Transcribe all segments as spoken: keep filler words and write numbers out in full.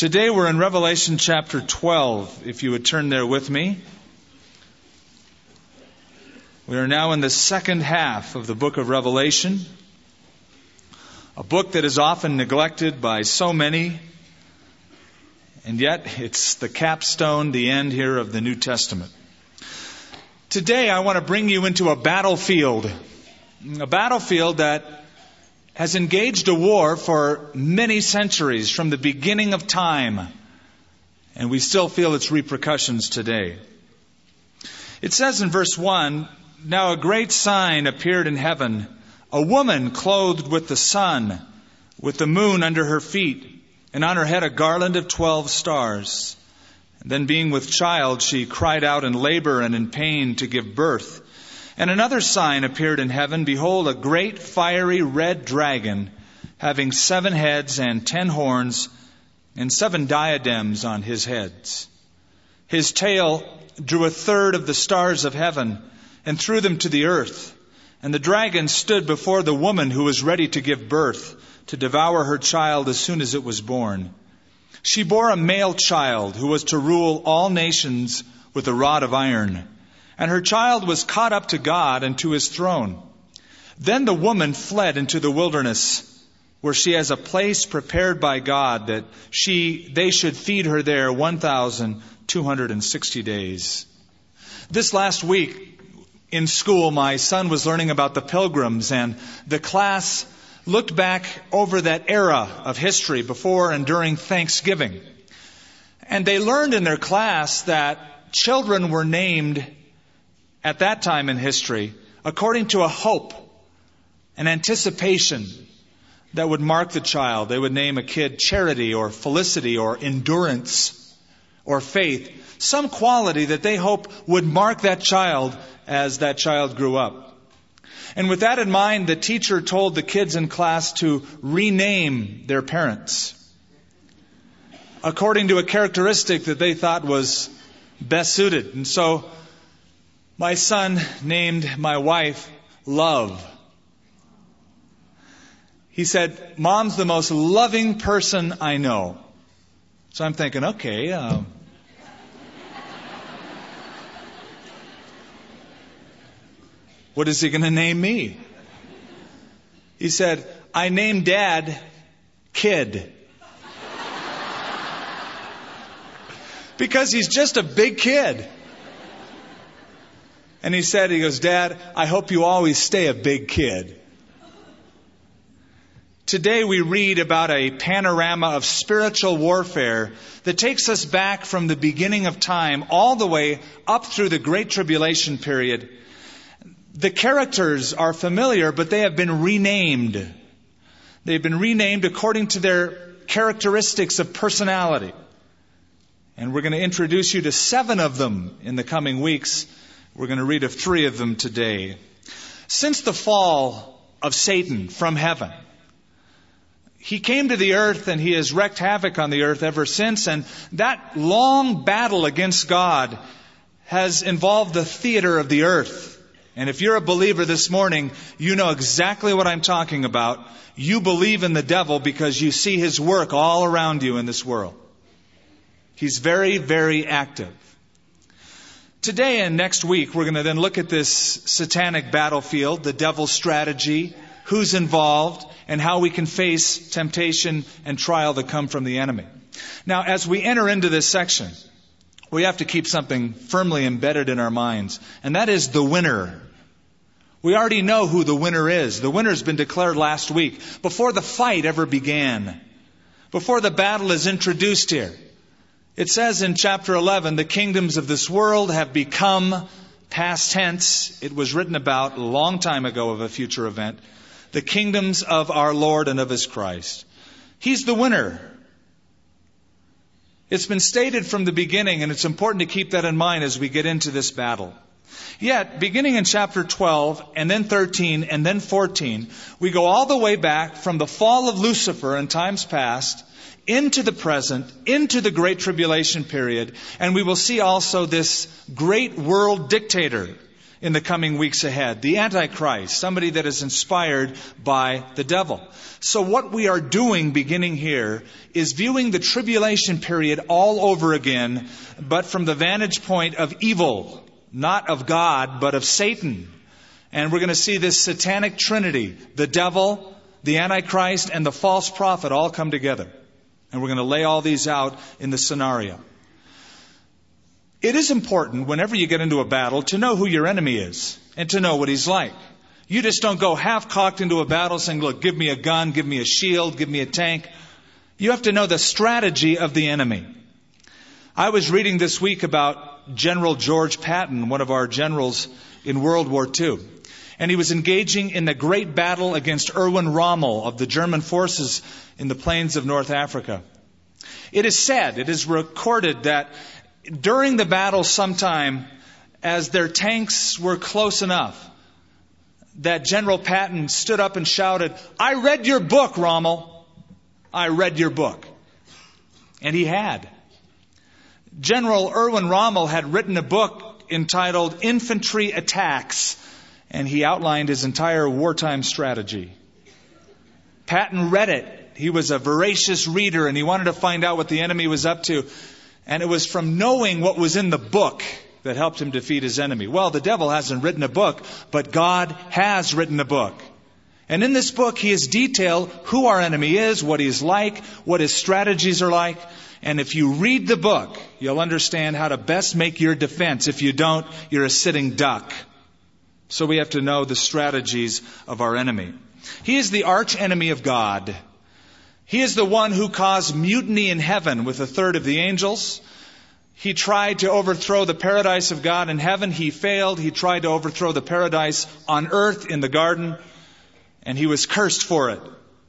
Today we're in Revelation chapter twelve, if you would turn there with me. We are now in the second half of the book of Revelation, a book that is often neglected by so many, and yet it's the capstone, the end here of the New Testament. Today I want to bring you into a battlefield, a battlefield that has engaged a war for many centuries from the beginning of time, and we still feel its repercussions today. It says in verse one, "Now a great sign appeared in heaven, a woman clothed with the sun, with the moon under her feet, and on her head a garland of twelve stars. And then being with child, she cried out in labor and in pain to give birth. And another sign appeared in heaven, behold, a great fiery red dragon, having seven heads and ten horns, and seven diadems on his heads. His tail drew a third of the stars of heaven, and threw them to the earth. And the dragon stood before the woman who was ready to give birth, to devour her child as soon as it was born. She bore a male child, who was to rule all nations with a rod of iron. And her child was caught up to God and to his throne. Then the woman fled into the wilderness, where she has a place prepared by God, that she they should feed her there one thousand two hundred sixty days." This last week in school, my son was learning about the Pilgrims, and the class looked back over that era of history before and during Thanksgiving. And they learned in their class that children were named at that time in history according to a hope, an anticipation that would mark the child. They would name a kid Charity or Felicity or Endurance or Faith, some quality that they hope would mark that child as that child grew up. And with that in mind, the teacher told the kids in class to rename their parents according to a characteristic that they thought was best suited. And so my son named my wife Love. He said, "Mom's the most loving person I know." So I'm thinking, okay, um, what is he going to name me? He said, "I named Dad Kid." Because he's just a big kid. And he said, he goes, "Dad, I hope you always stay a big kid." Today we read about a panorama of spiritual warfare that takes us back from the beginning of time all the way up through the Great Tribulation period. The characters are familiar, but they have been renamed. They've been renamed according to their characteristics of personality. And we're going to introduce you to seven of them in the coming weeks. We're going to read of three of them today. Since the fall of Satan from heaven, he came to the earth and he has wreaked havoc on the earth ever since. And that long battle against God has involved the theater of the earth. And if you're a believer this morning, you know exactly what I'm talking about. You believe in the devil because you see his work all around you in this world. He's very, very active. Today and next week, we're going to then look at this satanic battlefield, the devil's strategy, who's involved, and how we can face temptation and trial that come from the enemy. Now, as we enter into this section, we have to keep something firmly embedded in our minds, and that is the winner. We already know who the winner is. The winner's been declared last week, before the fight ever began, before the battle is introduced here. It says in chapter eleven, the kingdoms of this world have become, past tense, it was written about a long time ago of a future event, the kingdoms of our Lord and of His Christ. He's the winner. It's been stated from the beginning, and it's important to keep that in mind as we get into this battle. Yet, beginning in chapter twelve, and then thirteen, and then fourteen, we go all the way back from the fall of Lucifer in times past, into the present, into the Great Tribulation period, and we will see also this great world dictator in the coming weeks ahead. The Antichrist, somebody that is inspired by the devil. So what we are doing beginning here is viewing the tribulation period all over again, but from the vantage point of evil, not of God, but of Satan. And we're going to see this satanic trinity, the devil, the Antichrist, and the false prophet all come together. And we're going to lay all these out in the scenario. It is important, whenever you get into a battle, to know who your enemy is and to know what he's like. You just don't go half-cocked into a battle saying, look, give me a gun, give me a shield, give me a tank. You have to know the strategy of the enemy. I was reading this week about General George Patton, one of our generals in World War Two. And he was engaging in the great battle against Erwin Rommel of the German forces in the plains of North Africa. It is said, it is recorded that during the battle sometime, as their tanks were close enough, that General Patton stood up and shouted, I read your book, Rommel. I read your book. And he had. General Erwin Rommel had written a book entitled Infantry Attacks, and he outlined his entire wartime strategy. Patton read it. He was a voracious reader, and he wanted to find out what the enemy was up to. And it was from knowing what was in the book that helped him defeat his enemy. Well, the devil hasn't written a book, but God has written a book. And in this book, he has detailed who our enemy is, what he's like, what his strategies are like. And if you read the book, you'll understand how to best make your defense. If you don't, you're a sitting duck. So we have to know the strategies of our enemy. He is the arch enemy of God. He is the one who caused mutiny in heaven with a third of the angels. He tried to overthrow the paradise of God in heaven. He failed. He tried to overthrow the paradise on earth in the garden, and he was cursed for it.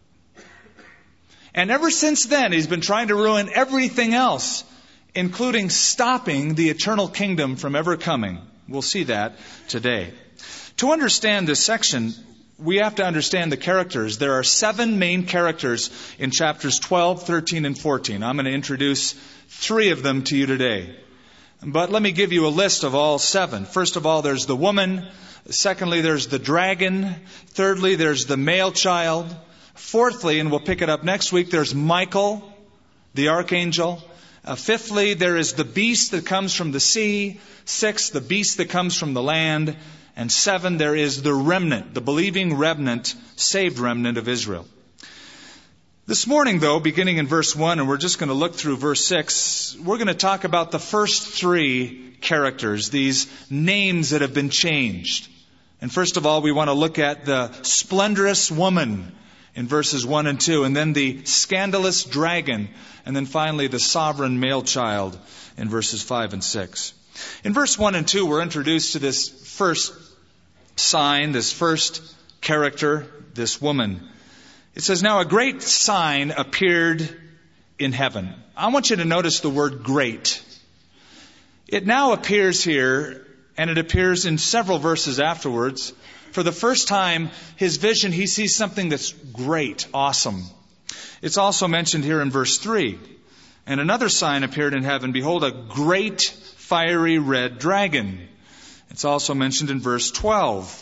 And ever since then, he's been trying to ruin everything else, including stopping the eternal kingdom from ever coming. We'll see that today. To understand this section, we have to understand the characters. There are seven main characters in chapters twelve, thirteen, and fourteen. I'm going to introduce three of them to you today. But let me give you a list of all seven. First of all, there's the woman. Secondly, there's the dragon. Thirdly, there's the male child. Fourthly, and we'll pick it up next week, there's Michael, the archangel. Uh, fifthly, there is the beast that comes from the sea. Sixth, the beast that comes from the land. And seven, there is the remnant, the believing remnant, saved remnant of Israel. This morning, though, beginning in verse one, and we're just going to look through verse six, we're going to talk about the first three characters, these names that have been changed. And first of all, we want to look at the splendorous woman in verses one and two, and then the scandalous dragon, and then finally the sovereign male child in verses five and six. In verse one and two, we're introduced to this first sign, this first character, this woman. It says, now a great sign appeared in heaven. I want you to notice the word great. It now appears here, and it appears in several verses afterwards. For the first time, his vision, he sees something that's great, awesome. It's also mentioned here in verse three. And another sign appeared in heaven. Behold, a great fiery red dragon. It's also mentioned in verse twelve.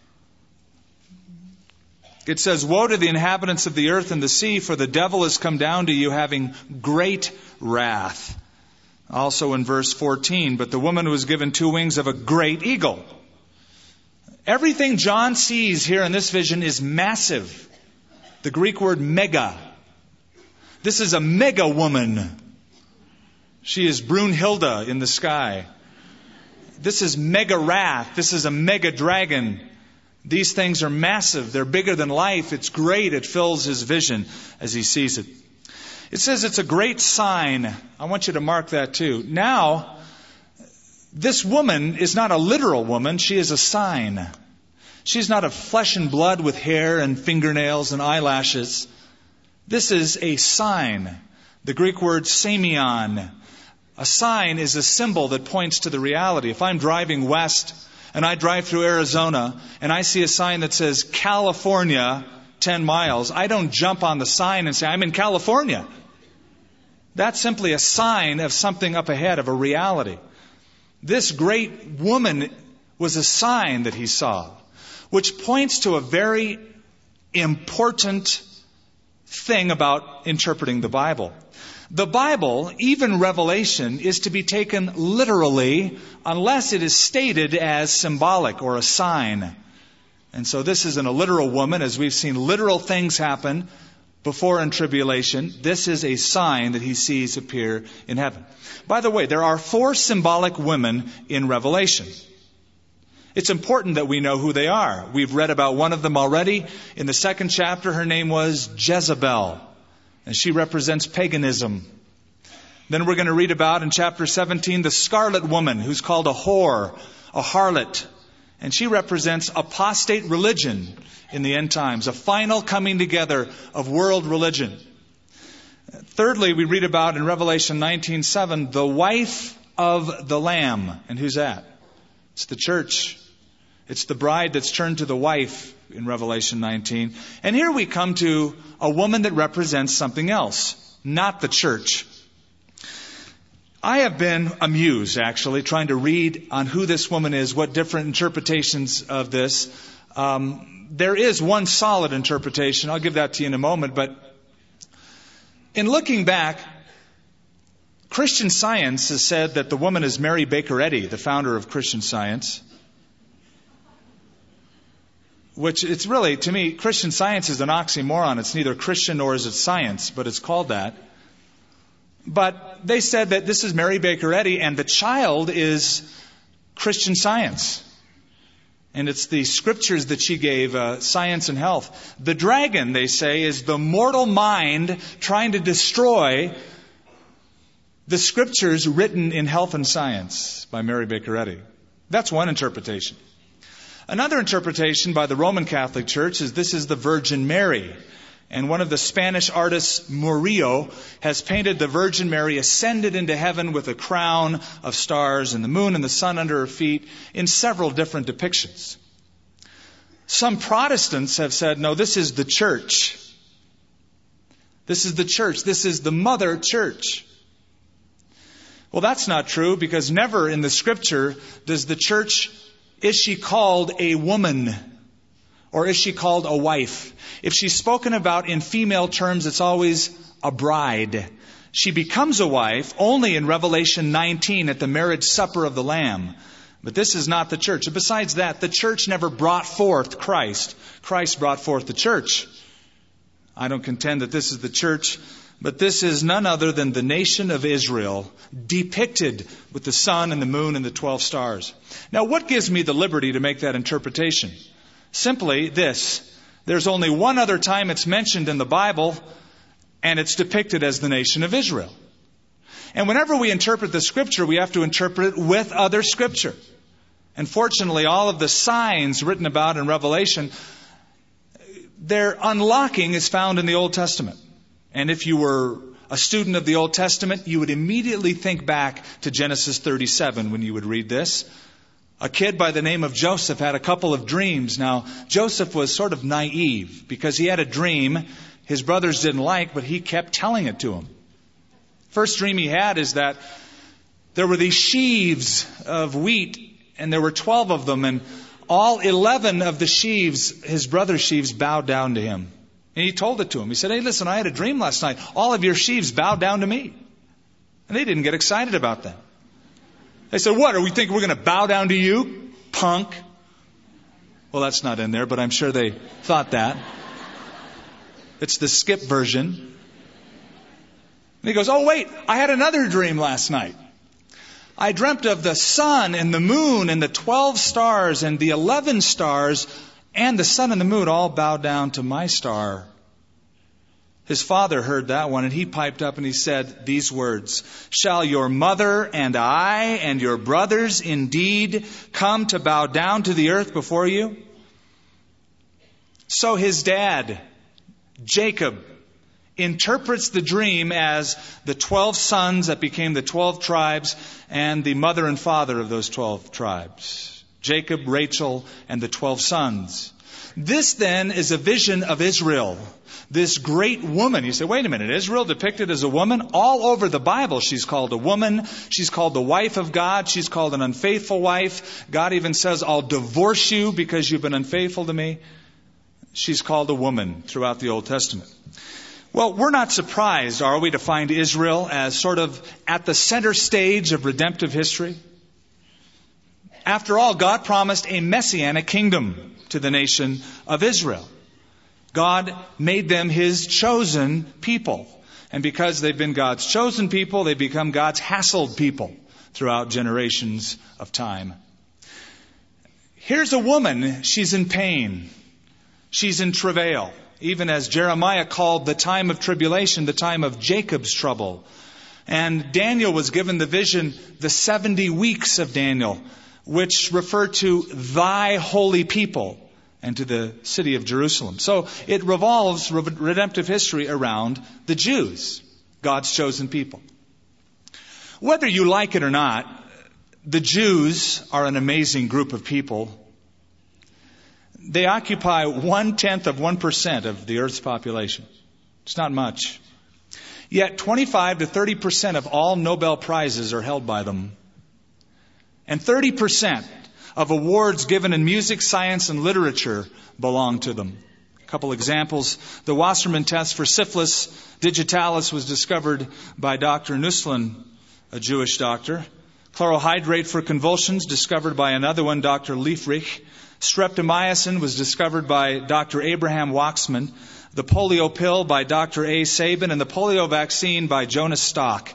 It says, woe to the inhabitants of the earth and the sea, for the devil has come down to you having great wrath. Also in verse fourteen, but the woman was given two wings of a great eagle. Everything John sees here in this vision is massive. The Greek word mega. This is a mega woman. She is Brunhilde in the sky. This is mega wrath. This is a mega dragon. These things are massive. They're bigger than life. It's great. It fills his vision as he sees it. It says it's a great sign. I want you to mark that too. Now, this woman is not a literal woman. She is a sign. She's not of flesh and blood with hair and fingernails and eyelashes. This is a sign. The Greek word semeion. A sign is a symbol that points to the reality. If I'm driving west and I drive through Arizona and I see a sign that says California, ten miles, I don't jump on the sign and say, I'm in California. That's simply a sign of something up ahead, of a reality. This great woman was a sign that he saw, which points to a very important thing about interpreting the Bible. The Bible, even Revelation, is to be taken literally unless it is stated as symbolic or a sign. And so this isn't a literal woman, as we've seen literal things happen before in tribulation. This is a sign that he sees appear in heaven. By the way, there are four symbolic women in Revelation. It's important that we know who they are. We've read about one of them already. In the second chapter, her name was Jezebel, and she represents paganism. Then we're going to read about in chapter seventeen the scarlet woman, who's called a whore, a harlot. And she represents apostate religion in the end times, a final coming together of world religion. Thirdly, we read about in Revelation nineteen seven, the wife of the Lamb. And who's that? It's the church. It's the bride that's turned to the wife in Revelation nineteen. And here we come to a woman that represents something else, not the church. I have been amused, actually, trying to read on who this woman is, what different interpretations of this. Um, there is one solid interpretation. I'll give that to you in a moment. But in looking back, Christian Science has said that the woman is Mary Baker Eddy, the founder of Christian Science. Which it's really, to me, Christian Science is an oxymoron. It's neither Christian nor is it science, but it's called that. But they said that this is Mary Baker Eddy and the child is Christian Science. And it's the scriptures that she gave, uh, Science and Health. The dragon, they say, is the mortal mind trying to destroy the scriptures written in Health and Science by Mary Baker Eddy. That's one interpretation. Another interpretation by the Roman Catholic Church is this is the Virgin Mary. And one of the Spanish artists, Murillo, has painted the Virgin Mary ascended into heaven with a crown of stars and the moon and the sun under her feet in several different depictions. Some Protestants have said, no, this is the church. This is the church. This is the mother church. Well, that's not true, because never in the scripture does the church, is she called a woman? Or is she called a wife? If she's spoken about in female terms, it's always a bride. She becomes a wife only in Revelation nineteen at the marriage supper of the Lamb. But this is not the church. And besides that, the church never brought forth Christ. Christ brought forth the church. I don't contend that this is the church, but this is none other than the nation of Israel, depicted with the sun and the moon and the twelve stars. Now, what gives me the liberty to make that interpretation? Simply this. There's only one other time it's mentioned in the Bible, and it's depicted as the nation of Israel. And whenever we interpret the Scripture, we have to interpret it with other Scripture. And fortunately, all of the signs written about in Revelation, their unlocking is found in the Old Testament. And if you were a student of the Old Testament, you would immediately think back to Genesis thirty-seven when you would read this. A kid by the name of Joseph had a couple of dreams. Now, Joseph was sort of naive because he had a dream his brothers didn't like, but he kept telling it to them. First dream he had is that there were these sheaves of wheat, and there were twelve of them, and all eleven of the sheaves, his brother's sheaves, bowed down to him. And he told it to him. He said, hey, listen, I had a dream last night. All of your sheaves bowed down to me. And they didn't get excited about that. They said, what, are we thinking we're going to bow down to you, punk? Well, that's not in there, but I'm sure they thought that. It's the skip version. And he goes, oh, wait, I had another dream last night. I dreamt of the sun and the moon and the twelve stars and the eleven stars and the sun and the moon all bowed down to my star. His father heard that one, and he piped up and he said these words, shall your mother and I and your brothers indeed come to bow down to the earth before you? So his dad, Jacob, interprets the dream as the twelve sons that became the twelve tribes and the mother and father of those twelve tribes. Jacob, Rachel, and the twelve sons. This then is a vision of Israel. This great woman. You say, wait a minute, Israel depicted as a woman? All over the Bible she's called a woman. She's called the wife of God. She's called an unfaithful wife. God even says, I'll divorce you because you've been unfaithful to me. She's called a woman throughout the Old Testament. Well, we're not surprised, are we, to find Israel as sort of at the center stage of redemptive history? After all, God promised a messianic kingdom to the nation of Israel. God made them His chosen people. And because they've been God's chosen people, they've become God's hassled people throughout generations of time. Here's a woman, she's in pain. She's in travail. Even as Jeremiah called the time of tribulation, the time of Jacob's trouble. And Daniel was given the vision, the seventy weeks of Daniel, which refer to thy holy people and to the city of Jerusalem. So it revolves redemptive history around the Jews, God's chosen people. Whether you like it or not, the Jews are an amazing group of people. They occupy one-tenth of one percent of the earth's population. It's not much. Yet twenty-five to thirty percent of all Nobel Prizes are held by them. And thirty percent of awards given in music, science, and literature belong to them. A couple examples. The Wasserman test for syphilis digitalis was discovered by Doctor Nusslein, a Jewish doctor. Chlorohydrate for convulsions, discovered by another one, Doctor Liefrich. Streptomycin was discovered by Doctor Abraham Waxman. The polio pill by Doctor A. Sabin. And the polio vaccine by Jonas Stock.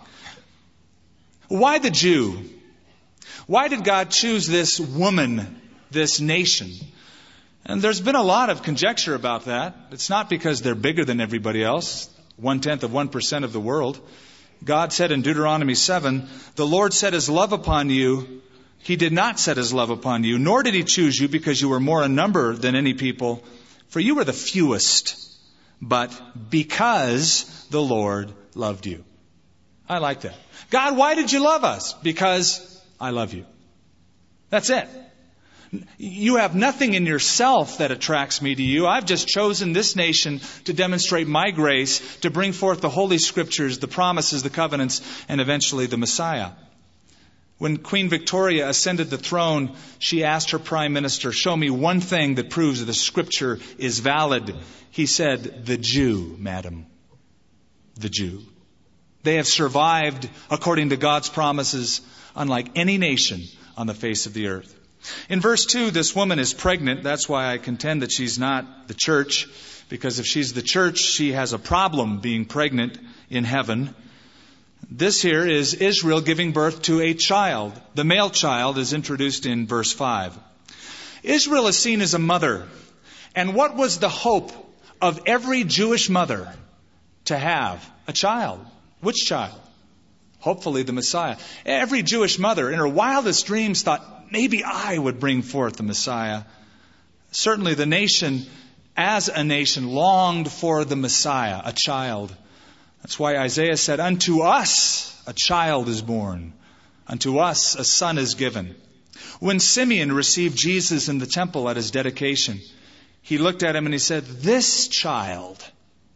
Why the Jew? Why did God choose this woman, this nation? And there's been a lot of conjecture about that. It's not because they're bigger than everybody else, one-tenth of one percent of the world. God said in Deuteronomy seven, the Lord set His love upon you. He did not set His love upon you, nor did He choose you because you were more in number than any people, for you were the fewest, but because the Lord loved you. I like that. God, why did you love us? Because I love you. That's it. You have nothing in yourself that attracts me to you. I've just chosen this nation to demonstrate my grace, to bring forth the Holy Scriptures, the promises, the covenants, and eventually the Messiah. When Queen Victoria ascended the throne, she asked her Prime Minister, show me one thing that proves that the Scripture is valid. He said, the Jew, madam. The Jew. They have survived according to God's promises, unlike any nation on the face of the earth. In verse two, this woman is pregnant. That's why I contend that she's not the church, because if she's the church, she has a problem being pregnant in heaven. This here is Israel giving birth to a child. The male child is introduced in verse five. Israel is seen as a mother. And what was the hope of every Jewish mother? To have a child. Which child? Hopefully the Messiah. Every Jewish mother in her wildest dreams thought, maybe I would bring forth the Messiah. Certainly the nation, as a nation, longed for the Messiah, a child. That's why Isaiah said, unto us a child is born. Unto us a son is given. When Simeon received Jesus in the temple at his dedication, he looked at him and he said, this child,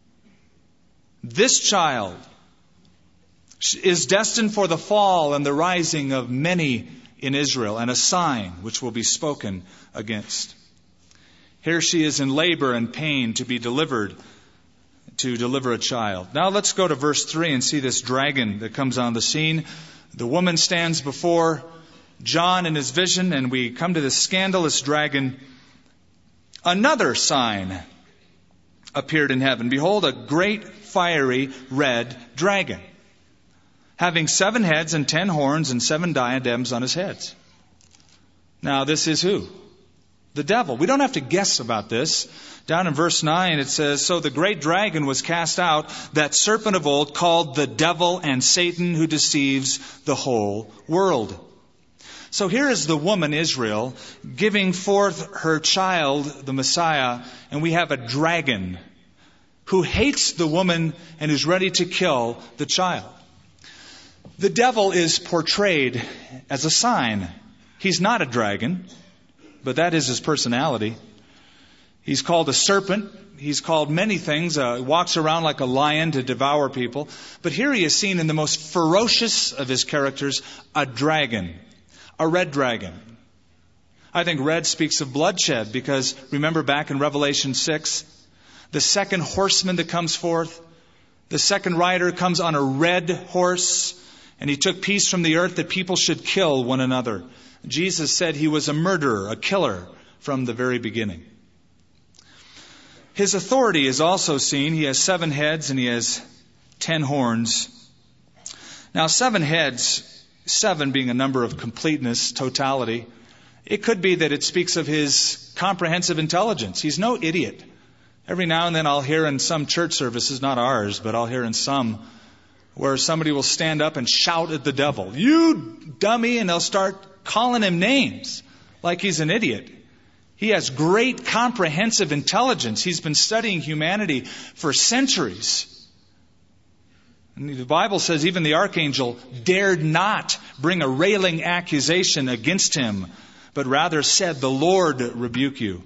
this child is destined for the fall and the rising of many in Israel, and a sign which will be spoken against. Here she is in labor and pain to be delivered, to deliver a child. Now let's go to verse three and see this dragon that comes on the scene. The woman stands before John in his vision, and we come to this scandalous dragon. Another sign appeared in heaven. Behold, a great fiery red dragon, having seven heads and ten horns and seven diadems on his heads. Now this is who? The devil. We don't have to guess about this. Down in verse nine it says, so the great dragon was cast out, that serpent of old, called the devil and Satan, who deceives the whole world. So here is the woman Israel giving forth her child, the Messiah, and we have a dragon who hates the woman and is ready to kill the child. The devil is portrayed as a sign. He's not a dragon, but that is his personality. He's called a serpent. He's called many things. Uh, walks around like a lion to devour people. But here he is seen in the most ferocious of his characters, a dragon, a red dragon. I think red speaks of bloodshed because remember back in Revelation six, the second horseman that comes forth, the second rider comes on a red horse, and he took peace from the earth that people should kill one another. Jesus said he was a murderer, a killer from the very beginning. His authority is also seen. He has seven heads and he has ten horns. Now, seven heads, seven being a number of completeness, totality, it could be that it speaks of his comprehensive intelligence. He's no idiot. Every now and then I'll hear in some church services, not ours, but I'll hear in some, where somebody will stand up and shout at the devil, "You dummy," and they'll start calling him names like he's an idiot. He has great comprehensive intelligence. He's been studying humanity for centuries. And the Bible says even the archangel dared not bring a railing accusation against him, but rather said, "The Lord rebuke you."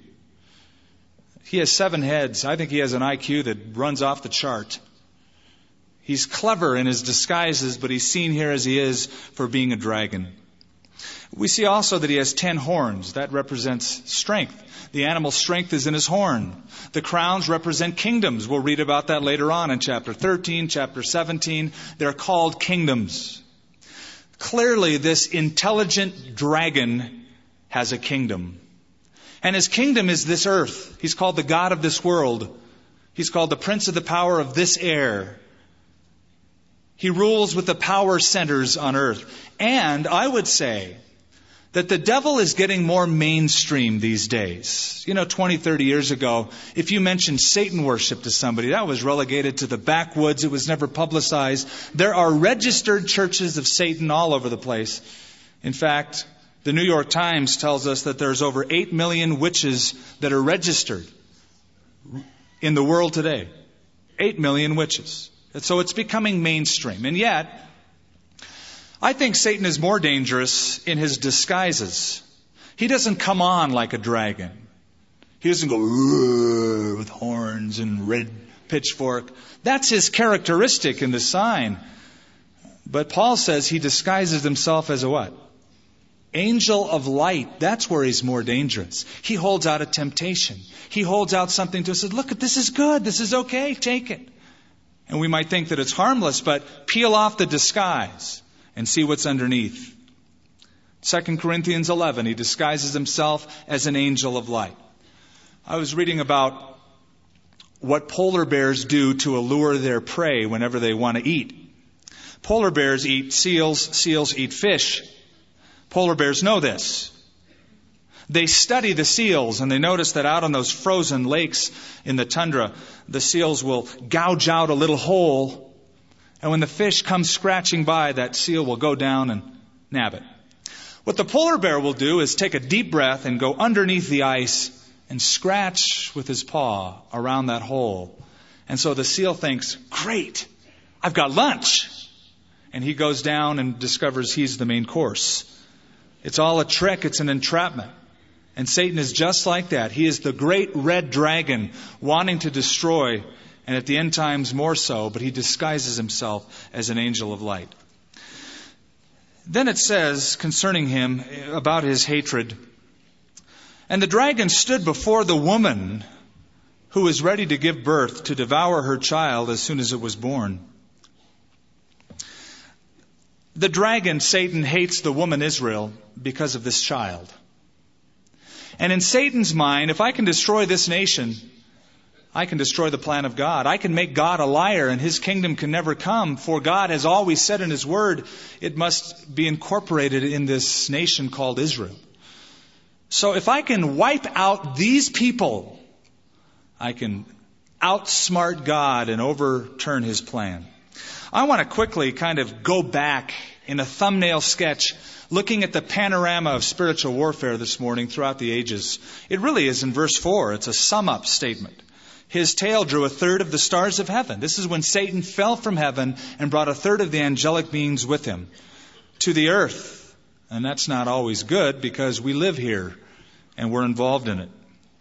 He has seven heads. I think he has an I Q that runs off the chart. He's clever in his disguises, but he's seen here as he is for being a dragon. We see also that he has ten horns. That represents strength. The animal's strength is in his horn. The crowns represent kingdoms. We'll read about that later on in chapter thirteen, chapter seventeen. They're called kingdoms. Clearly, this intelligent dragon has a kingdom. And his kingdom is this earth. He's called the God of this world. He's called the prince of the power of this air. He rules with the power centers on earth. And I would say that the devil is getting more mainstream these days. You know, twenty, thirty years ago, if you mentioned Satan worship to somebody, that was relegated to the backwoods. It was never publicized. There are registered churches of Satan all over the place. In fact, the New York Times tells us that there's over eight million witches that are registered in the world today. eight million witches. And so it's becoming mainstream. And yet, I think Satan is more dangerous in his disguises. He doesn't come on like a dragon. He doesn't go with horns and red pitchfork. That's his characteristic in the sign. But Paul says he disguises himself as a what? Angel of light. That's where he's more dangerous. He holds out a temptation. He holds out something to us and says, look, this is good. This is okay. Take it. And we might think that it's harmless, but peel off the disguise and see what's underneath. Second Corinthians eleven, he disguises himself as an angel of light. I was reading about what polar bears do to allure their prey whenever they want to eat. Polar bears eat seals, seals eat fish. Polar bears know this. They study the seals and they notice that out on those frozen lakes in the tundra, the seals will gouge out a little hole. And when the fish comes scratching by, that seal will go down and nab it. What the polar bear will do is take a deep breath and go underneath the ice and scratch with his paw around that hole. And so the seal thinks, great, I've got lunch. And he goes down and discovers he's the main course. It's all a trick. It's an entrapment. And Satan is just like that. He is the great red dragon wanting to destroy, and at the end times more so, but he disguises himself as an angel of light. Then it says concerning him about his hatred, and the dragon stood before the woman who was ready to give birth to devour her child as soon as it was born. The dragon, Satan, hates the woman Israel because of this child. And in Satan's mind, if I can destroy this nation, I can destroy the plan of God. I can make God a liar and his kingdom can never come. For God has always said in his word, it must be incorporated in this nation called Israel. So if I can wipe out these people, I can outsmart God and overturn his plan. I want to quickly kind of go back in a thumbnail sketch looking at the panorama of spiritual warfare this morning throughout the ages. It really is in verse four. It's a sum-up statement. His tail drew a third of the stars of heaven. This is when Satan fell from heaven and brought a third of the angelic beings with him to the earth. And that's not always good because we live here and we're involved in it.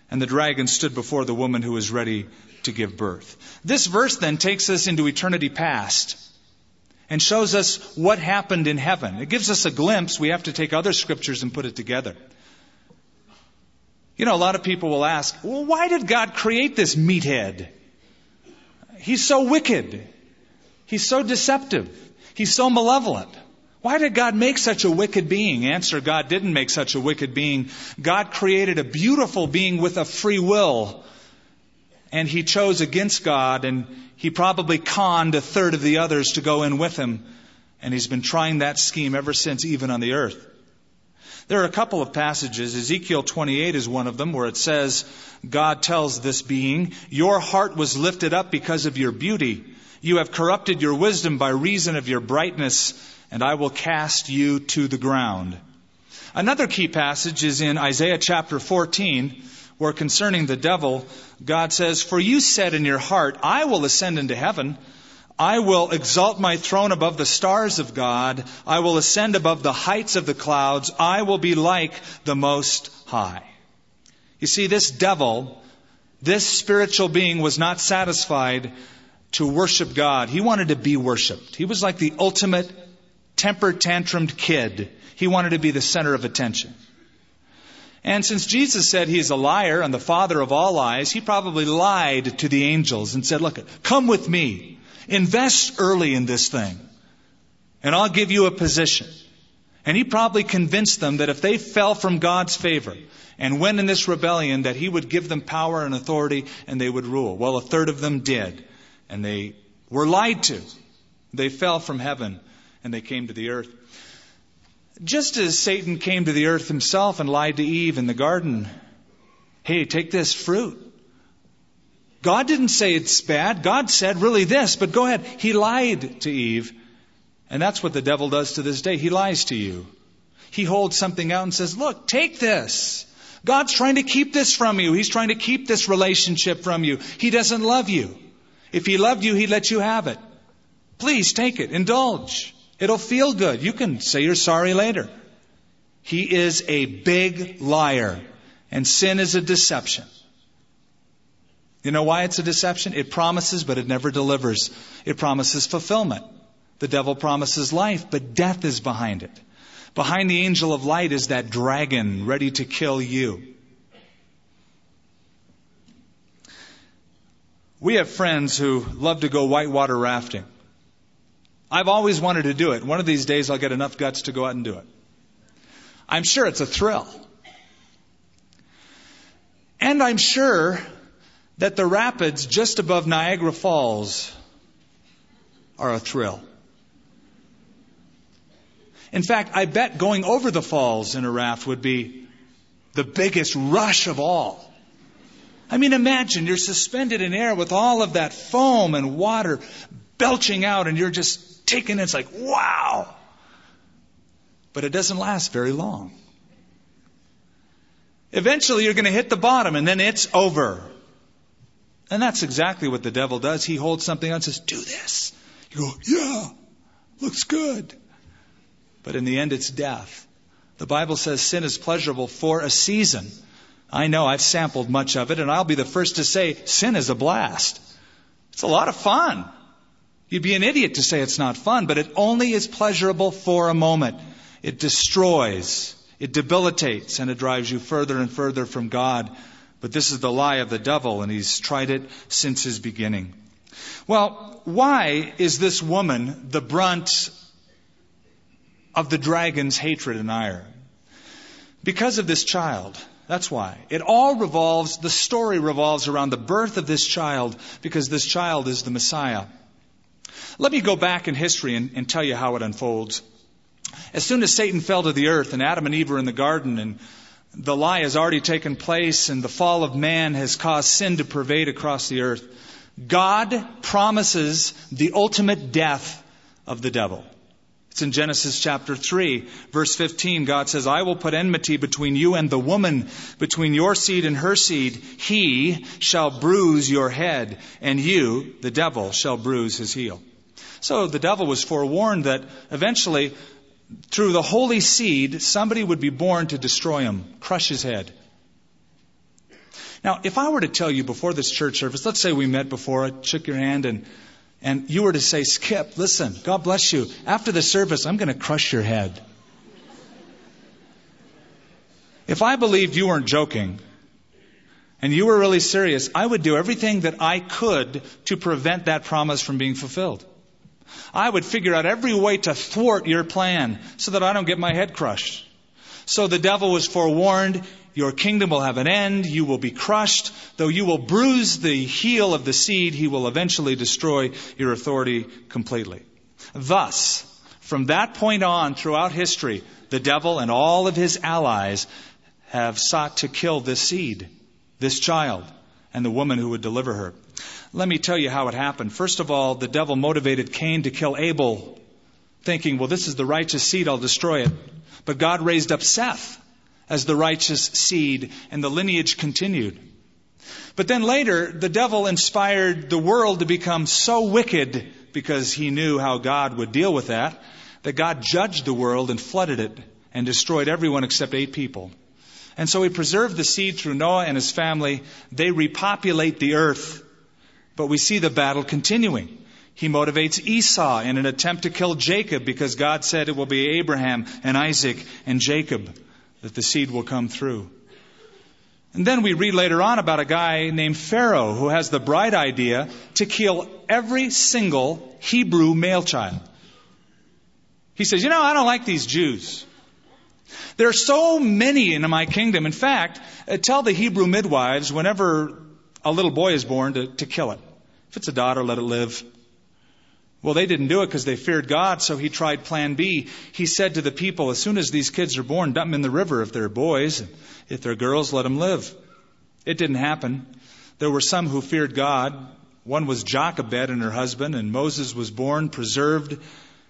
And the dragon stood before the woman who was ready to give birth. This verse then takes us into eternity past and shows us what happened in heaven. It gives us a glimpse. We have to take other scriptures and put it together. You know, a lot of people will ask, well, why did God create this meathead? He's so wicked. He's so deceptive. He's so malevolent. Why did God make such a wicked being? Answer, God didn't make such a wicked being. God created a beautiful being with a free will. And he chose against God, and he probably conned a third of the others to go in with him. And he's been trying that scheme ever since, even on the earth. There are a couple of passages. Ezekiel twenty-eight is one of them, where it says, God tells this being, your heart was lifted up because of your beauty. You have corrupted your wisdom by reason of your brightness, and I will cast you to the ground. Another key passage is in Isaiah chapter fourteen, where concerning the devil, God says, for you said in your heart, I will ascend into heaven. I will exalt my throne above the stars of God. I will ascend above the heights of the clouds. I will be like the Most High. You see, this devil, this spiritual being was not satisfied to worship God. He wanted to be worshiped. He was like the ultimate temper tantrumed kid. He wanted to be the center of attention. And since Jesus said he is a liar and the father of all lies, he probably lied to the angels and said, look, come with me. Invest early in this thing, and I'll give you a position. And he probably convinced them that if they fell from God's favor and went in this rebellion, that he would give them power and authority and they would rule. Well, a third of them did, and they were lied to. They fell from heaven and they came to the earth. Just as Satan came to the earth himself and lied to Eve in the garden, hey, take this fruit. God didn't say it's bad. God said really this, but go ahead. He lied to Eve. And that's what the devil does to this day. He lies to you. He holds something out and says, look, take this. God's trying to keep this from you. He's trying to keep this relationship from you. He doesn't love you. If he loved you, he'd let you have it. Please take it. Indulge. It'll feel good. You can say you're sorry later. He is a big liar. And sin is a deception. You know why it's a deception? It promises, but it never delivers. It promises fulfillment. The devil promises life, but death is behind it. Behind the angel of light is that dragon ready to kill you. We have friends who love to go whitewater rafting. I've always wanted to do it. One of these days I'll get enough guts to go out and do it. I'm sure it's a thrill. And I'm sure that the rapids just above Niagara Falls are a thrill. In fact, I bet going over the falls in a raft would be the biggest rush of all. I mean, imagine you're suspended in air with all of that foam and water belching out, and you're just taking it. It's like, wow. But it doesn't last very long. Eventually, you're going to hit the bottom, and then it's over. And that's exactly what the devil does. He holds something out and says, do this. You go, yeah, looks good. But in the end, it's death. The Bible says sin is pleasurable for a season. I know, I've sampled much of it, and I'll be the first to say sin is a blast. It's a lot of fun. You'd be an idiot to say it's not fun, but it only is pleasurable for a moment. It destroys, it debilitates, and it drives you further and further from God. But this is the lie of the devil, and he's tried it since his beginning. Well, why is this woman the brunt of the dragon's hatred and ire? Because of this child. That's why. It all revolves, the story revolves around the birth of this child, because this child is the Messiah. Let me go back in history and, and tell you how it unfolds. As soon as Satan fell to the earth and Adam and Eve were in the garden, and the lie has already taken place and the fall of man has caused sin to pervade across the earth, God promises the ultimate death of the devil. It's in Genesis chapter three, verse fifteen. God says, I will put enmity between you and the woman, between your seed and her seed. He shall bruise your head, and you, the devil, shall bruise his heel. So the devil was forewarned that eventually, through the holy seed, somebody would be born to destroy him, crush his head. Now, if I were to tell you before this church service, let's say we met before, I shook your hand, and and you were to say, Skip, listen, God bless you. After the service, I'm going to crush your head. If I believed you weren't joking and you were really serious, I would do everything that I could to prevent that promise from being fulfilled. I would figure out every way to thwart your plan so that I don't get my head crushed. So the devil was forewarned, your kingdom will have an end, you will be crushed. Though you will bruise the heel of the seed, he will eventually destroy your authority completely. Thus, from that point on throughout history, the devil and all of his allies have sought to kill this seed, this child, and the woman who would deliver her. Let me tell you how it happened. First of all, the devil motivated Cain to kill Abel, thinking, well, this is the righteous seed, I'll destroy it. But God raised up Seth as the righteous seed, and the lineage continued. But then later, the devil inspired the world to become so wicked, because he knew how God would deal with that, that God judged the world and flooded it and destroyed everyone except eight people. And so he preserved the seed through Noah and his family. They repopulate the earth. But we see the battle continuing. He motivates Esau in an attempt to kill Jacob, because God said it will be Abraham and Isaac and Jacob that the seed will come through. And then we read later on about a guy named Pharaoh who has the bright idea to kill every single Hebrew male child. He says, you know, I don't like these Jews. There are so many in my kingdom. In fact, uh, tell the Hebrew midwives whenever a little boy is born to, to kill it. If it's a daughter, let it live. Well, they didn't do it because they feared God, so he tried plan B. He said to the people, as soon as these kids are born, dump them in the river if they're boys. If they're girls, let them live. It didn't happen. There were some who feared God. One was Jochebed and her husband, and Moses was born, preserved.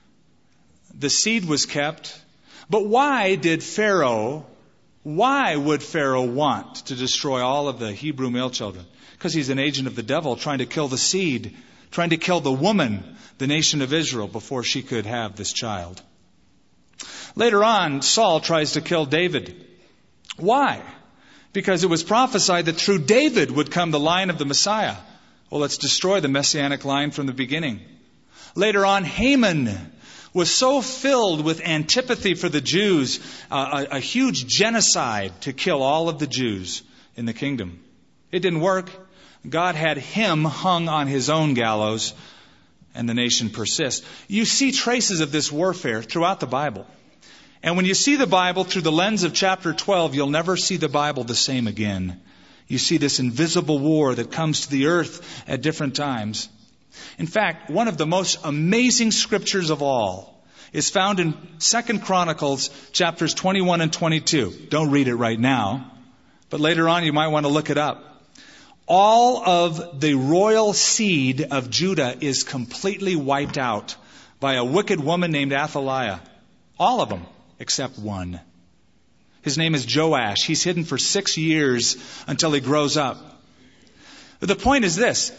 The seed was kept. But why did Pharaoh, why would Pharaoh want to destroy all of the Hebrew male children? Because he's an agent of the devil trying to kill the seed, trying to kill the woman, the nation of Israel, before she could have this child. Later on, Saul tries to kill David. Why? Because it was prophesied that through David would come the line of the Messiah. Well, let's destroy the messianic line from the beginning. Later on, Haman was so filled with antipathy for the Jews, uh, a, a huge genocide to kill all of the Jews in the kingdom. It didn't work. God had him hung on his own gallows, and the nation persists. You see traces of this warfare throughout the Bible. And when you see the Bible through the lens of chapter twelve, you'll never see the Bible the same again. You see this invisible war that comes to the earth at different times. In fact, one of the most amazing scriptures of all is found in Second Chronicles chapters twenty-one and twenty-two. Don't read it right now, but later on you might want to look it up. All of the royal seed of Judah is completely wiped out by a wicked woman named Athaliah. All of them, except one. His name is Joash. He's hidden for six years until he grows up. But the point is this.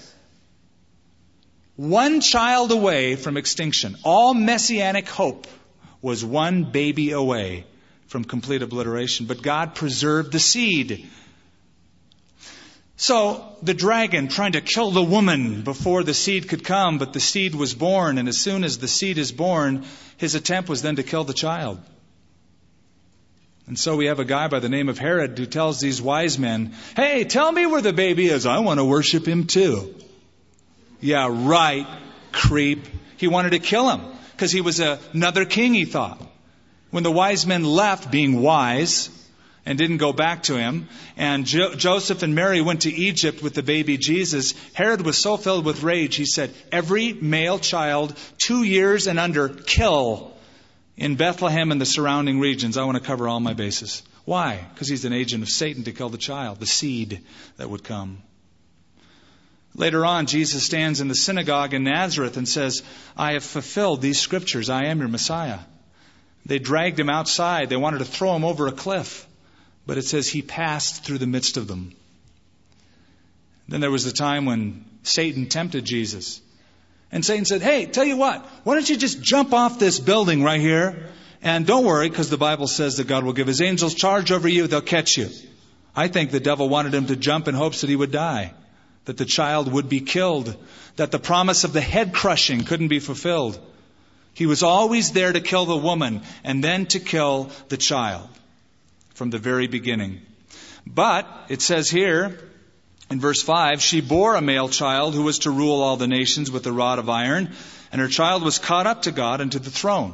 One child away from extinction. All messianic hope was one baby away from complete obliteration. But God preserved the seed. So the dragon trying to kill the woman before the seed could come, but the seed was born. And as soon as the seed is born, his attempt was then to kill the child. And so we have a guy by the name of Herod who tells these wise men, hey, tell me where the baby is. I want to worship him too. Yeah, right, creep. He wanted to kill him because he was a, another king, he thought. When the wise men left being wise and didn't go back to him, and jo- Joseph and Mary went to Egypt with the baby Jesus, Herod was so filled with rage, he said, every male child, two years and under, kill in Bethlehem and the surrounding regions. I want to cover all my bases. Why? Because he's an agent of Satan to kill the child, the seed that would come. Later on, Jesus stands in the synagogue in Nazareth and says, I have fulfilled these scriptures. I am your Messiah. They dragged him outside. They wanted to throw him over a cliff. But it says he passed through the midst of them. Then there was the time when Satan tempted Jesus. And Satan said, hey, tell you what, why don't you just jump off this building right here? And don't worry, because the Bible says that God will give his angels charge over you. They'll catch you. I think the devil wanted him to jump in hopes that he would die, that the child would be killed, that the promise of the head crushing couldn't be fulfilled. He was always there to kill the woman and then to kill the child from the very beginning. But it says here in verse five, she bore a male child who was to rule all the nations with a rod of iron, and her child was caught up to God and to the throne.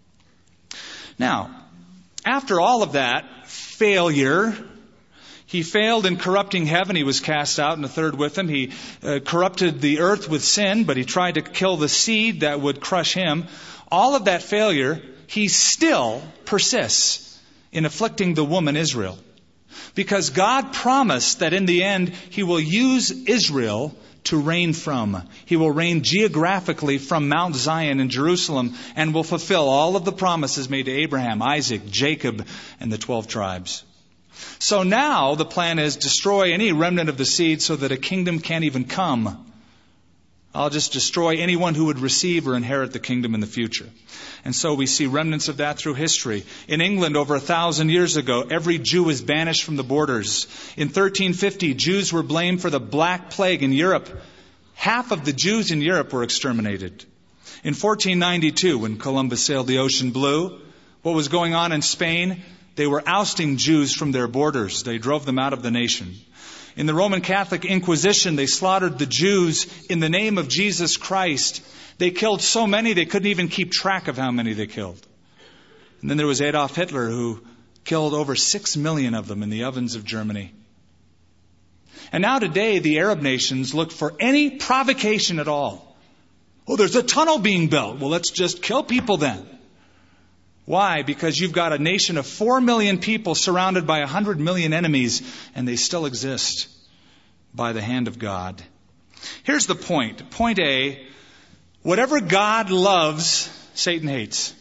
Now, after all of that failure, he failed in corrupting heaven. He was cast out, and a third with him. He uh, corrupted the earth with sin, but he tried to kill the seed that would crush him. All of that failure, he still persists in afflicting the woman Israel. Because God promised that in the end, He will use Israel to reign from. He will reign geographically from Mount Zion in Jerusalem and will fulfill all of the promises made to Abraham, Isaac, Jacob, and the twelve tribes. So now the plan is destroy any remnant of the seed so that a kingdom can't even come. I'll just destroy anyone who would receive or inherit the kingdom in the future. And so we see remnants of that through history. In England, over a thousand years ago, every Jew was banished from the borders. In thirteen fifty, Jews were blamed for the Black Plague in Europe. Half of the Jews in Europe were exterminated. In fourteen ninety-two, when Columbus sailed the ocean blue, what was going on in Spain? They were ousting Jews from their borders. They drove them out of the nation. In the Roman Catholic Inquisition, they slaughtered the Jews in the name of Jesus Christ. They killed so many they couldn't even keep track of how many they killed. And then there was Adolf Hitler, who killed over six million of them in the ovens of Germany. And now today, the Arab nations look for any provocation at all. Oh, there's a tunnel being built. Well, let's just kill people then. Why? Because you've got a nation of four million people surrounded by one hundred million enemies, and they still exist by the hand of God. Here's the point. Point A, whatever God loves, Satan hates.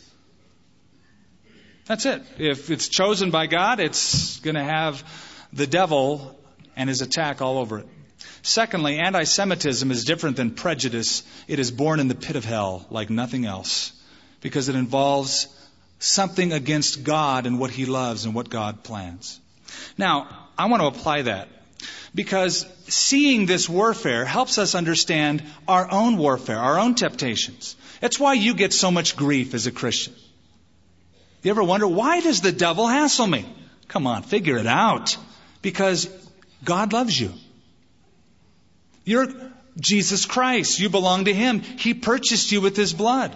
That's it. If it's chosen by God, it's going to have the devil and his attack all over it. Secondly, anti-Semitism is different than prejudice. It is born in the pit of hell like nothing else, because it involves something against God and what He loves and what God plans. Now, I want to apply that, because seeing this warfare helps us understand our own warfare, our own temptations. That's why you get so much grief as a Christian. You ever wonder, why does the devil hassle me? Come on, figure it out. Because God loves you. You're Jesus Christ. You belong to Him. He purchased you with His blood.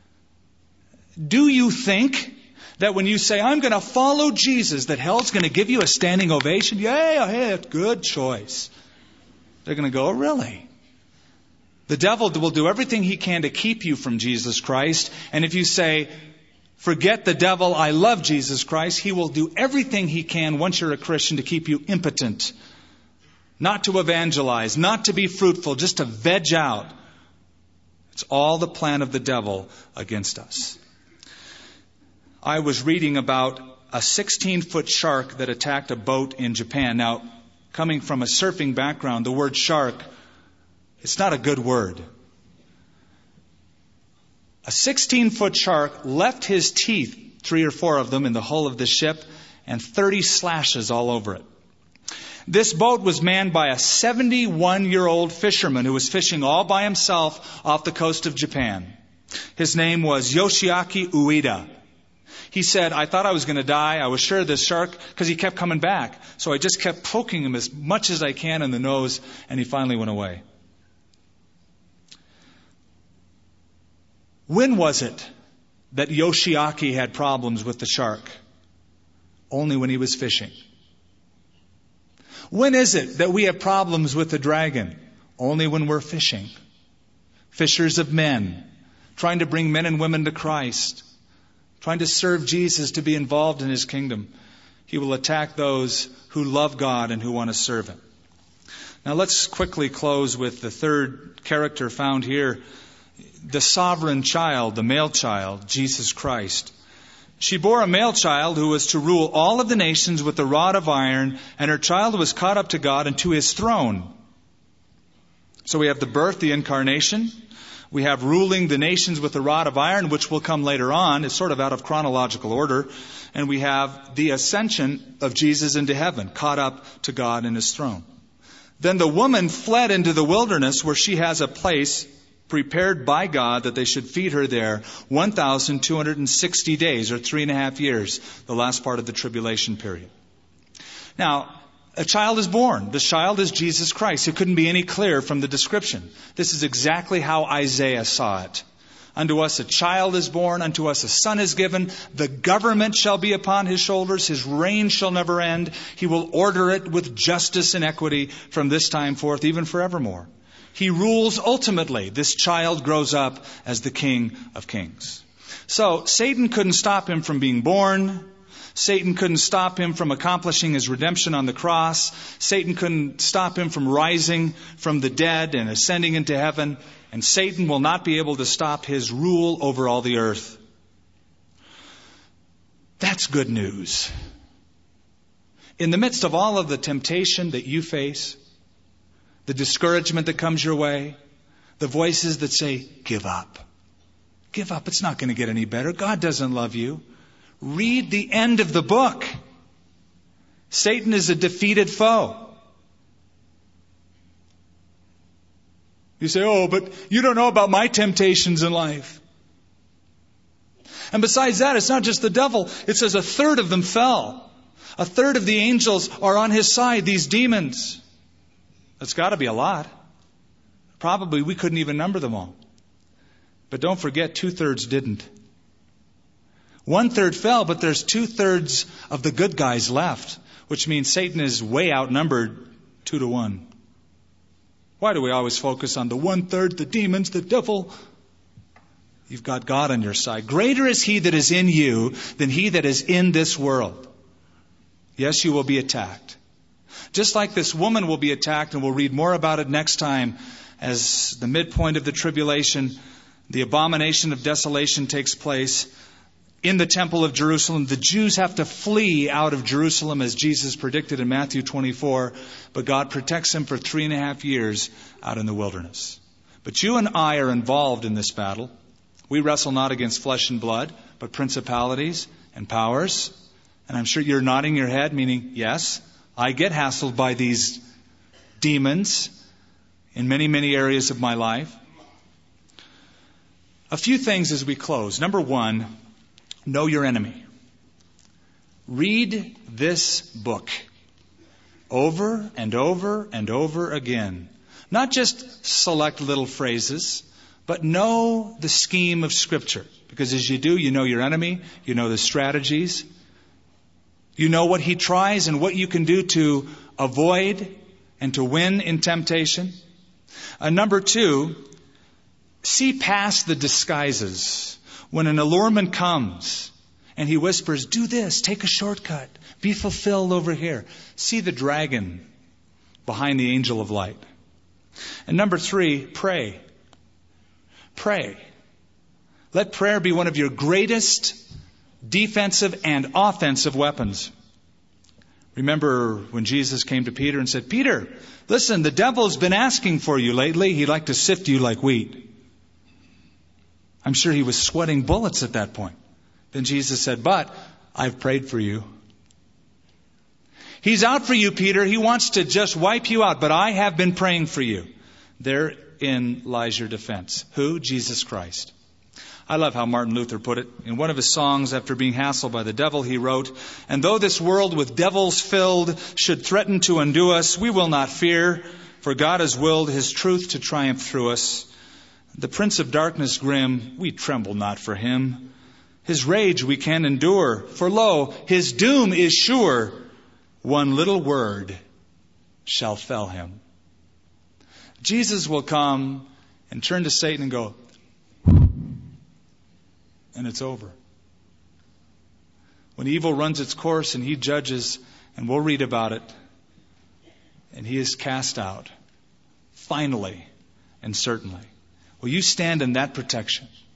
Do you think that when you say, I'm going to follow Jesus, that hell's going to give you a standing ovation? Yeah, yeah, good choice. They're going to go, oh, really? The devil will do everything he can to keep you from Jesus Christ. And if you say, forget the devil, I love Jesus Christ, he will do everything he can once you're a Christian to keep you impotent. Not to evangelize, not to be fruitful, just to veg out. It's all the plan of the devil against us. I was reading about a sixteen-foot shark that attacked a boat in Japan. Now, coming from a surfing background, the word shark, it's not a good word. A sixteen-foot shark left his teeth, three or four of them, in the hull of the ship, and thirty slashes all over it. This boat was manned by a seventy-one-year-old fisherman who was fishing all by himself off the coast of Japan. His name was Yoshiaki Ueda. He said, I thought I was going to die. I was sure of this shark because he kept coming back. So I just kept poking him as much as I can in the nose, and he finally went away. When was it that Yoshiaki had problems with the shark? Only when he was fishing. When is it that we have problems with the dragon? Only when we're fishing. Fishers of men, trying to bring men and women to Christ, trying to serve Jesus, to be involved in His kingdom. He will attack those who love God and who want to serve Him. Now let's quickly close with the third character found here, the sovereign child, the male child, Jesus Christ. She bore a male child who was to rule all of the nations with a rod of iron, and her child was caught up to God and to His throne. So we have the birth, the incarnation. We have ruling the nations with a rod of iron, which will come later on. It's sort of out of chronological order. And we have the ascension of Jesus into heaven, caught up to God in His throne. Then the woman fled into the wilderness, where she has a place prepared by God that they should feed her there one thousand two hundred sixty days, or three and a half years, the last part of the tribulation period. Now, a child is born. The child is Jesus Christ. It couldn't be any clearer from the description. This is exactly how Isaiah saw it. Unto us a child is born, unto us a son is given. The government shall be upon his shoulders. His reign shall never end. He will order it with justice and equity from this time forth, even forevermore. He rules ultimately. This child grows up as the King of Kings. So Satan couldn't stop him from being born. Satan couldn't stop him from accomplishing his redemption on the cross. Satan couldn't stop him from rising from the dead and ascending into heaven. And Satan will not be able to stop his rule over all the earth. That's good news. In the midst of all of the temptation that you face, the discouragement that comes your way, the voices that say, give up. Give up. It's not going to get any better. God doesn't love you. Read the end of the book. Satan is a defeated foe. You say, oh, but you don't know about my temptations in life. And besides that, it's not just the devil. It says a third of them fell. A third of the angels are on his side, these demons. That's got to be a lot. Probably we couldn't even number them all. But don't forget, two-thirds didn't. One-third fell, but there's two-thirds of the good guys left, which means Satan is way outnumbered two to one. Why do we always focus on the one-third, the demons, the devil? You've got God on your side. Greater is He that is in you than he that is in this world. Yes, you will be attacked. Just like this woman will be attacked, and we'll read more about it next time as the midpoint of the tribulation, the abomination of desolation takes place in the temple of Jerusalem. The Jews have to flee out of Jerusalem, as Jesus predicted in Matthew twenty-four, but God protects them for three and a half years out in the wilderness. But you and I are involved in this battle. We wrestle not against flesh and blood, but principalities and powers. And I'm sure you're nodding your head, meaning, yes, I get hassled by these demons in many, many areas of my life. A few things as we close. Number one, know your enemy. Read this book over and over and over again. Not just select little phrases, but know the scheme of Scripture. Because as you do, you know your enemy, you know the strategies, you know what he tries and what you can do to avoid and to win in temptation. Uh, number two, see past the disguises. When an allurement comes and he whispers, do this, take a shortcut, be fulfilled over here. See the dragon behind the angel of light. And number three, pray. Pray. Let prayer be one of your greatest defensive and offensive weapons. Remember when Jesus came to Peter and said, Peter, listen, the devil's been asking for you lately. He'd like to sift you like wheat. I'm sure he was sweating bullets at that point. Then Jesus said, but I've prayed for you. He's out for you, Peter. He wants to just wipe you out, but I have been praying for you. Therein lies your defense. Who? Jesus Christ. I love how Martin Luther put it. In one of his songs, after being hassled by the devil, he wrote, and though this world with devils filled should threaten to undo us, we will not fear, for God has willed His truth to triumph through us. The prince of darkness grim, we tremble not for him. His rage we can endure, for lo, his doom is sure. One little word shall fell him. Jesus will come and turn to Satan and go, and it's over. When evil runs its course and he judges, and we'll read about it, and he is cast out, finally and certainly. Will you stand in that protection?